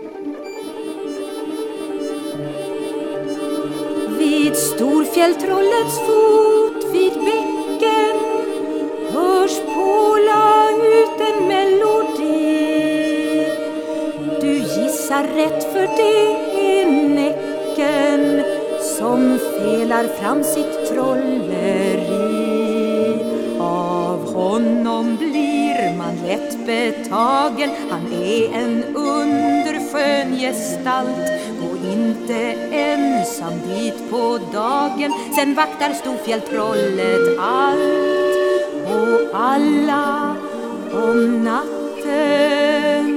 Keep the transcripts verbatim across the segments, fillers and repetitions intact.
Vid Storfjälltrollets fot vid bäcken hörs påla ut en melodi. Du gissar rätt, för det är Näcken som felar fram sitt trolleri. Av honom blir man lätt betagen, han är en underskön gestalt. Gå inte ensam dit på dagen, sen vaktar Storfjälltrollet allt och alla om natten.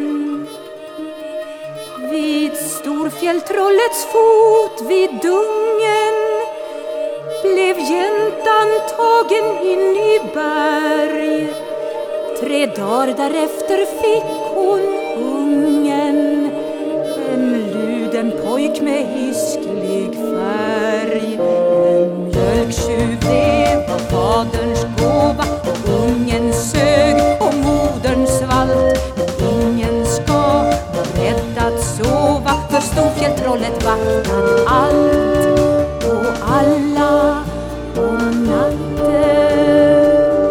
Vid Storfjälltrollets fot vid dungen blev jäntan tagen in i berg. Tre dagar därefter fick hon ungen, en luden pojk med hisklig färg. En mjölktjuv, det var faderns gåva, och ungen sög och modern svalt. Men ingen ska vara rädd att sova, för Storfjälltrollet vaktar allt och alla om natten.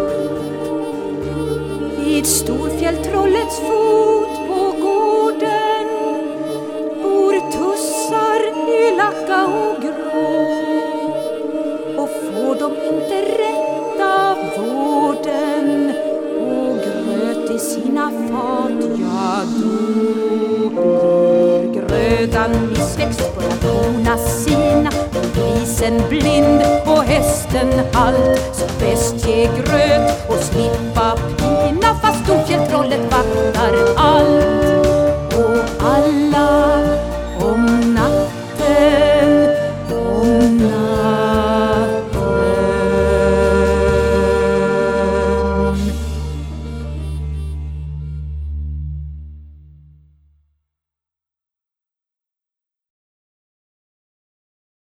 Vid Storfjälltrollets fot på gården bor tussar elaka och grå, och får de inte rätta vården och gröt i sina fat, ja då blir grödan missväxt, börjar korna sina, och grisen blind och hästen halt. Så bäst ge gröt och slippa pina, fast Storfjälltrollet vaktar allt.